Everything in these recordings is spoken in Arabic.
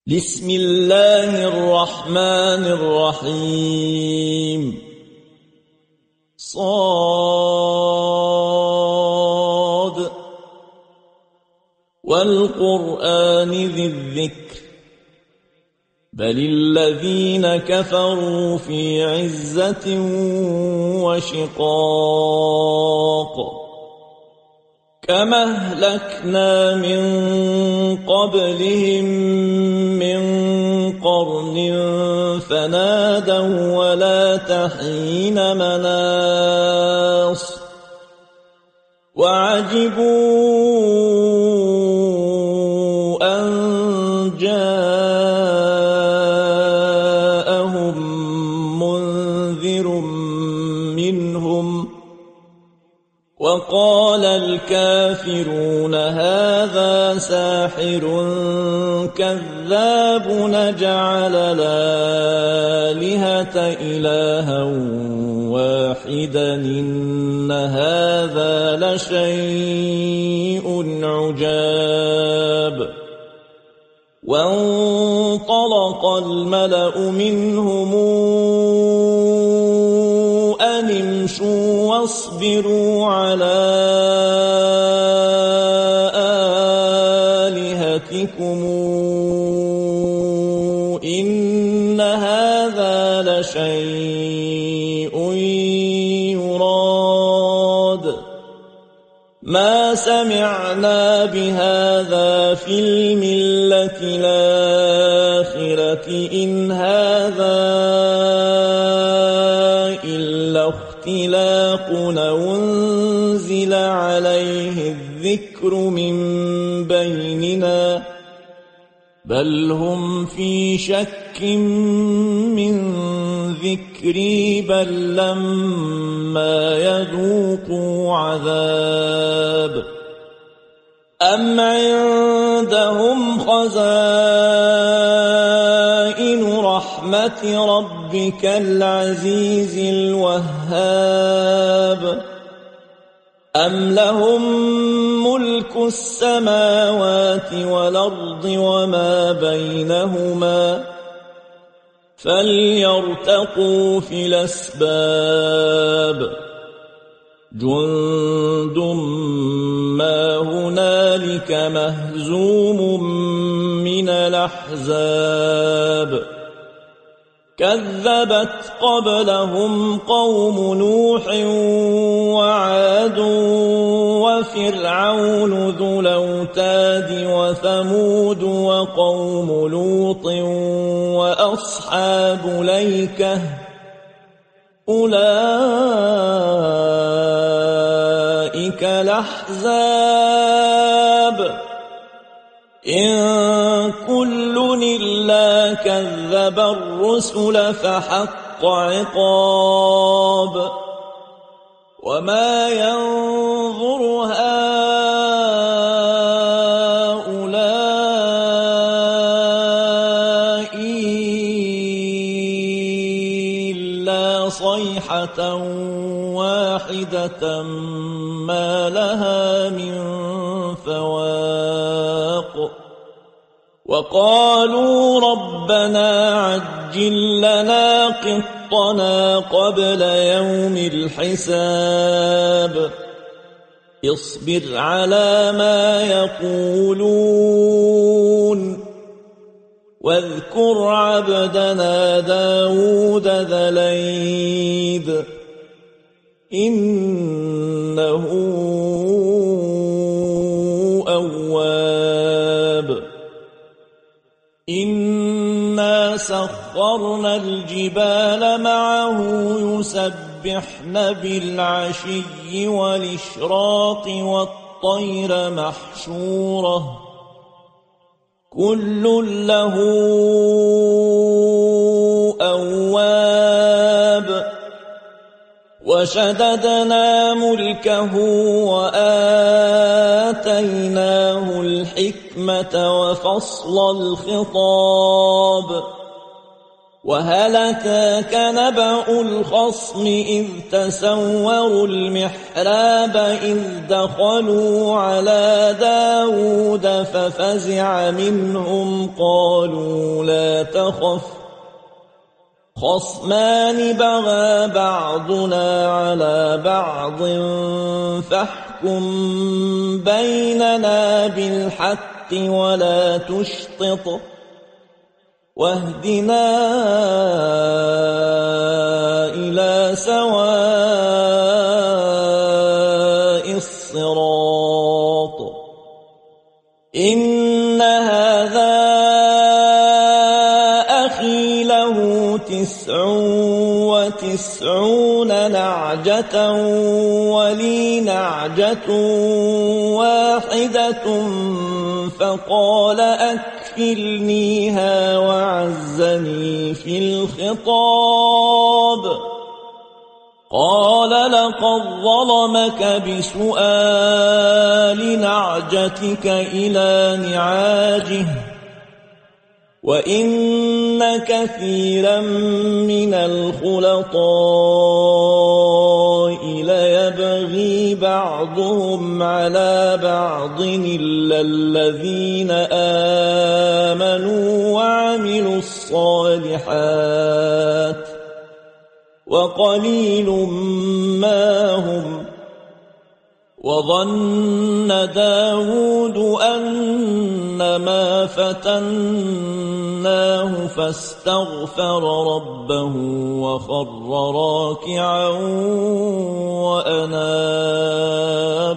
بسم الله الرحمن الرحيم صاد والقرآن ذي الذكر بل الذين كفروا في عزة وشقاق كما أهلكنا من قبلهم من قرن فنادوا ولا تحين مناص وعجبوا أن جاءهم منذر منهم وقال الكافرون هذا ساحر كذاب نجعل الآلهة إلها واحدا إن هذا لشيء عجاب وانطلق الملأ منهم أن امشوا واصبروا على آلهتكم إن هذا لشيء يراد ما سمعنا بهذا في الملة الآخرة إن هذا إلا اختلاق أنزل عليه الذكر من بيننا بل هم في شك من ذكري بل لما يذوقوا عذاب أم عندهم خزائن رحمة ربك العزيز الوهاب أم لهم ملك السماوات والأرض وما بينهما فليرتقوا في الأسباب جند ما هنالك مهزوم من الأحزاب كذبت قبلهم قوم نوح وعاد وفرعون ذو الأوتاد وثمود وقوم لوط وأصحاب الأيكة أولئك الأحزاب إن كل إلا كذب الرسل فحق عقاب وما ينظر هؤلاء إلا صيحة واحدة ما لها من فواق وقالوا ربنا عجل لنا قطنا قبل يوم الحساب اصبر على ما يقولون واذكر عبدنا داود ذا الأيد إنه أواب إنا سخرنا الجبال معه يسبحن بالعشي والإشراق والطير محشورة كل له أواب وشددنا ملكه وآتيناه الحكمة وفصل الخطاب وهل أتاك نبأ الخصم إذ تسوروا المحراب إذ دخلوا على داود ففزع منهم قالوا لا تخف خصمان بغى بعضنا على بعض فاحكم بيننا بالحق ولا تشطط واهدنا إلى سواء الصراط إن هذا أخي له 99 نعجة ولي نعجة واحدة فقال أكفلنيها وعزني في الخطاب قال لقد ظلمك بسؤال نعجتك إلى نعاجه وإن كثيرا من الخلطاء ليبغي بعضهم على بعض إلا الذين آمنوا وعملوا الصالحات وقليل ما هم وظن داود أنما فتناه فاستغفر ربه وخر راكعا وأناب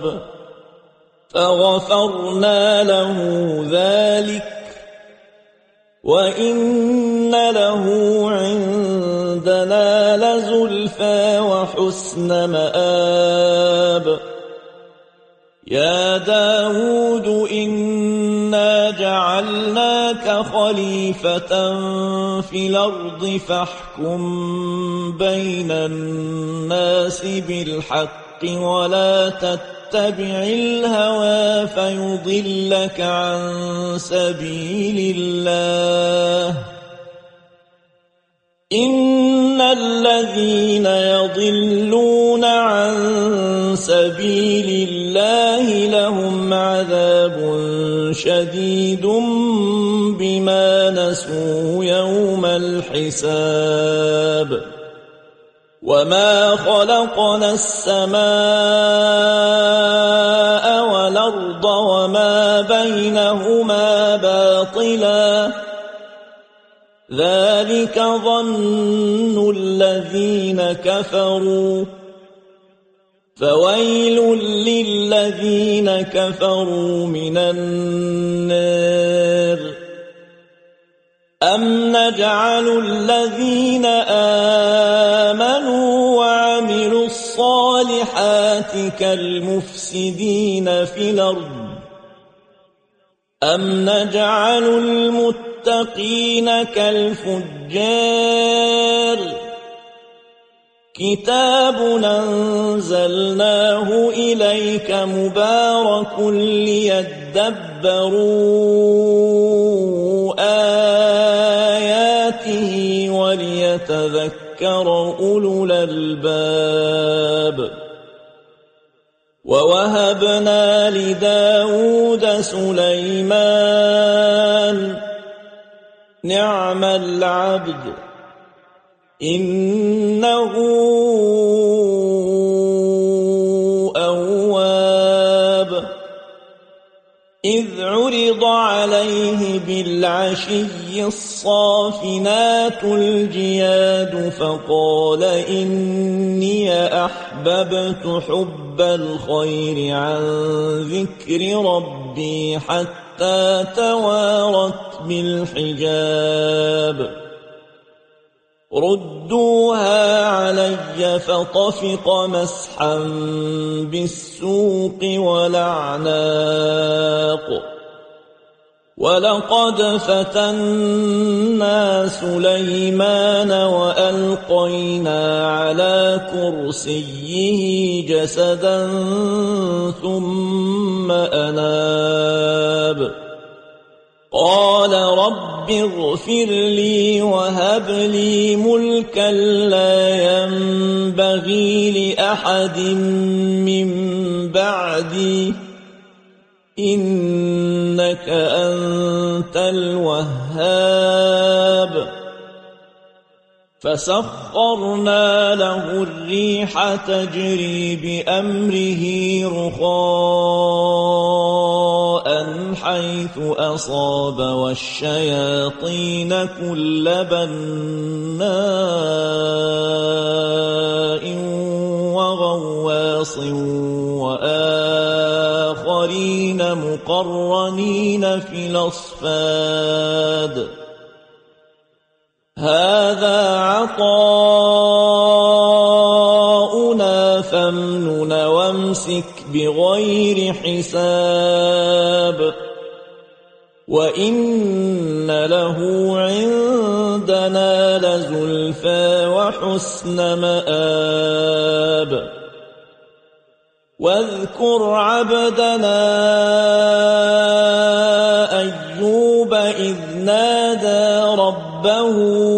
فغفرنا له ذلك وإن له عندنا لزلفى وحسن مآب يا داود إنا جعلناك خليفة في الأرض فاحكم بين الناس بالحق ولا تتبع الهوى فيضلك عن سبيل الله إن الذين يضلون عن سبيل الله لهم عذاب شديد بما نسوا يوم الحساب وما خلقنا السماء والأرض وما بينهما باطلا ذلك ظن الذين كفروا فويل للذين كفروا من النار أم نجعل الذين آمنوا وعملوا الصالحات كالمفسدين في الأرض أم نجعل المتقين كالفجار كتاب أنزلناه إليك مبارك ليدبروا آياته وليتذكر أولو الألباب ووهبنا لداود سليمان نعم العبد إنه أواب إذ عرض عليه بالعشي الصافنات الجياد فقال إني أحببت حب الخير عن ذكر ربي حتى توارت بالحجاب ردوها علي فطفق مسحا بالسوق والأعناق ولقد فتنا سليمان وألقينا على كرسيه جسدا ثم أناب قال رب اغفر لي وهب لي ملكا لا ينبغي لأحد من بعدي إنك أنت الوهاب فسخرنا له الريح تجري بأمره رخاء حيث أصاب والشياطين كل بناء وغواص وآخرين مقرنين في الأصفاد هذا عطاؤنا فامنن وامسك بغير حساب وإن له عندنا لزلفى وحسن مآب واذكر عبدنا أيوب إذ نادى ربه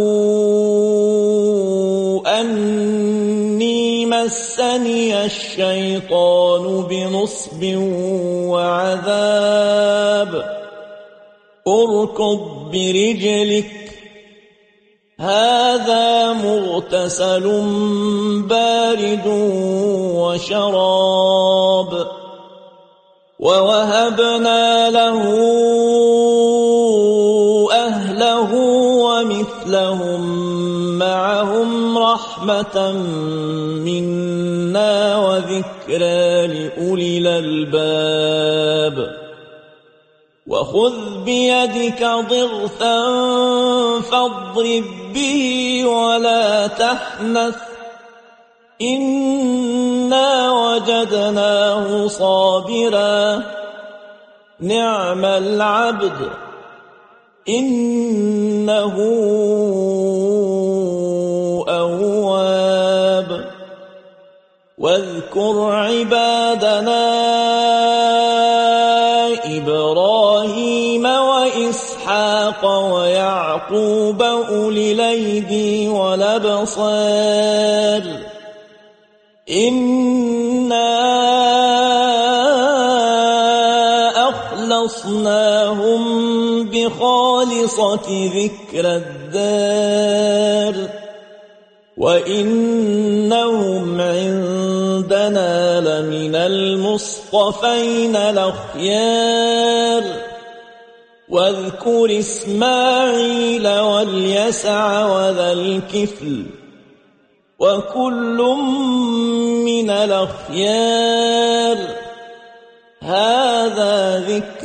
أني مسني الشيطان بنصب وعذاب اركض برجلك هذا مغتسل بارد وشراب ووهبنا له أهله ومثلهم معهم رحمة منا وذكرى لأولي الألباب وخذ بيدك ضغثا فاضرب به ولا تحنث إنا وجدناه صابرا نعم العبد إنه أواب واذكر عبادنا إبراهيم وإسحاق ويعقوب أولي الأيدي والأبصار إنا أخلصناهم بخالصة ذكر الدار وإنهم عندنا لمن المصطفين الأخيار واذكر إسماعيل واليسع وذا الكفل وكل من الأخيار هذا ذكر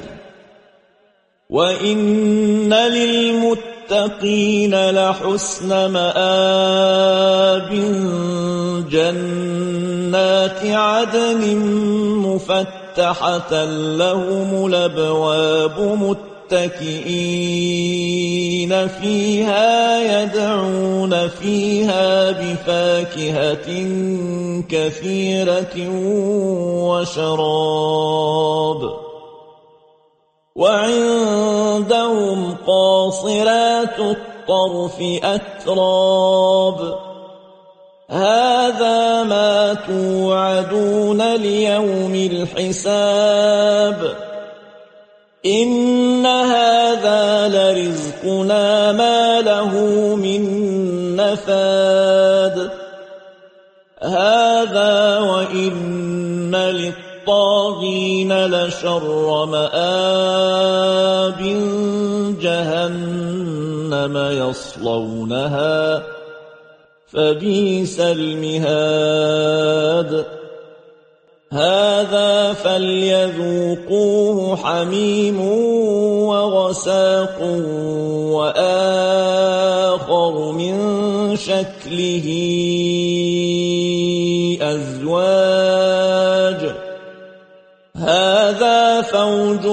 وإن للمتقين لحسن مآب جنات عدن مفتحة لهم الأبواب متكئين فيها يدعون فيها بفاكهة كثيرة وشراب وعندهم قاصرات الطرف أتراب هذا ما توعدون ليوم الحساب إن هذا لرزقنا ما له من نفاد هذا وإن للطاغين لشر مآب جهنم يصلونها فبئس المهاد هذا فليذوقوه حميم وغساق وآخر من شكله أزواج هذا فوج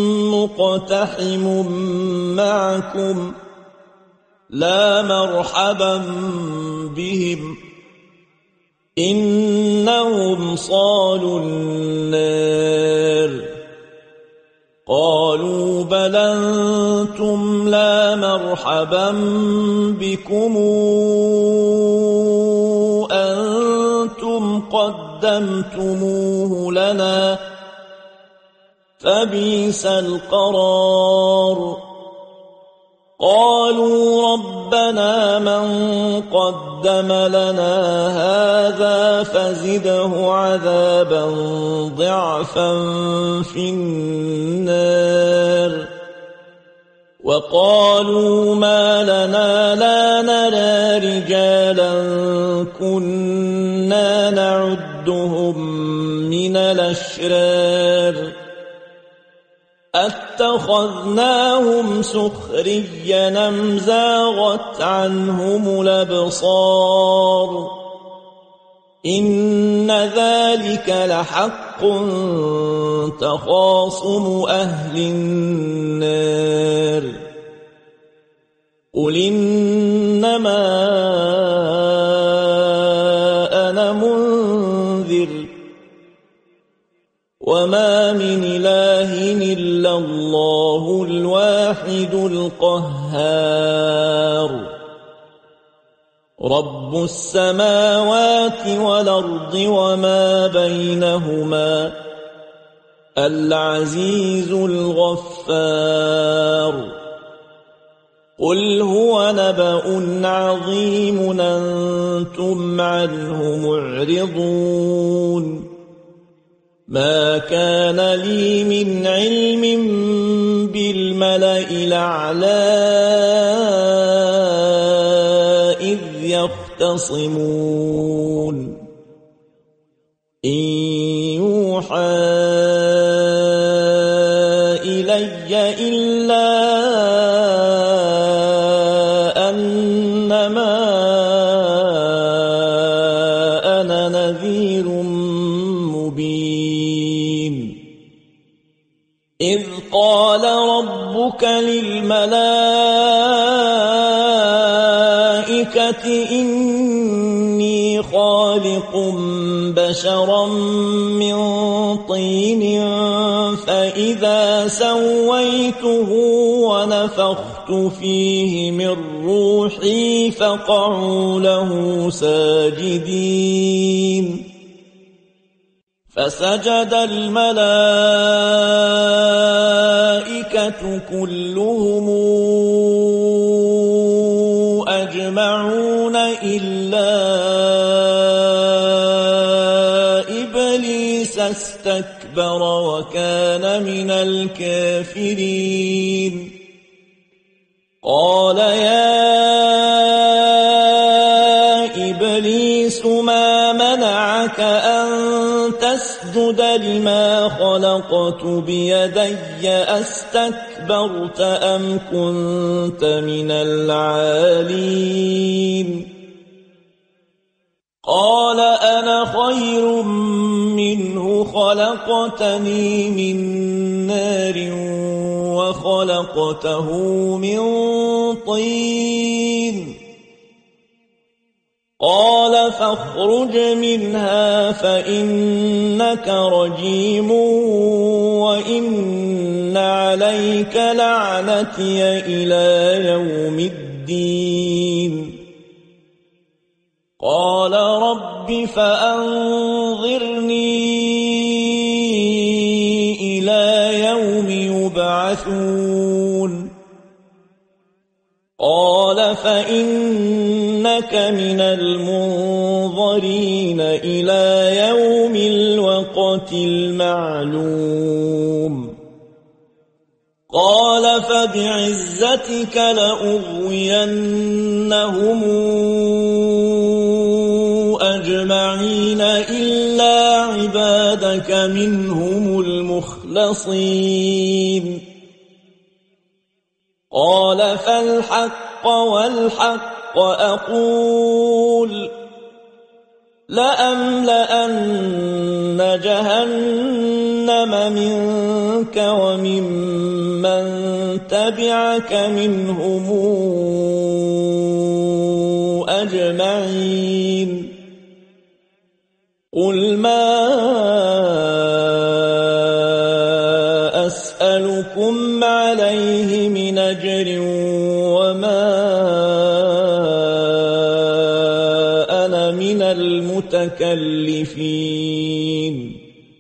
مقتحم معكم لا مرحبا بهم إنهم صالوا النار قالوا بل أنتم لا مرحبا بكم أنتم قدمتموه لنا فبئس القرار قالوا ربنا من قدم لنا هذا فزده عذابا ضعفا في النار وقالوا ما لنا لا نرى رجالا كنا نعدهم من الأشرار أتخذناهم سخريا أم زاغت عنهم الأبصار إن ذلك لحق تخاصم أهل النار قل إنما أنا منذر وما من إله إلا الله الواحد القهار رب السماوات والأرض وما بينهما العزيز الغفار قل هو نبأ عظيم أنتم عنه معرضون ما كان لي من علم بالملأ الأعلى إذ يختصمون إن يوحى إلي إلا أنما أنا نذير مبين إذ قال ربك للملائكة إني خالق بشرا من طين فإذا سويته ونفخت فيه من روحي فقعوا له ساجدين فسجد الملائكة كلهم أجمعون إلا إبليس استكبر وكان من الكافرين قال يا إبليس ما منعك أن تسجد لما خلقت بيدي أستكبرت أم كنت من العالين قال أنا خير منه خلقتني من نار وخلقته من طين قال فاخرج منها فإنك رجيم وإن عليك لعنتي إلى يوم الدين قال رب فأنظرني إلى يوم يبعثون قال فإنك من المنظرين إلى يوم الوقت المعلوم قال فبعزتك لأغوينهم أجمعين إلا عبادك منهم المخلصين قال فالحق والحق أقول لأملأن جهنم منك وممن تبعك منهم أجمعين قل ما أسألكم لكم عليه من أجر وما أنا من المتكلفين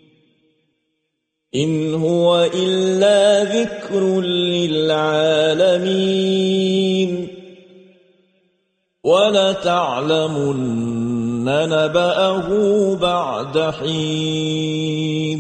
إن هو إلا ذكر للعالمين ولتعلمن نبأه بعد حين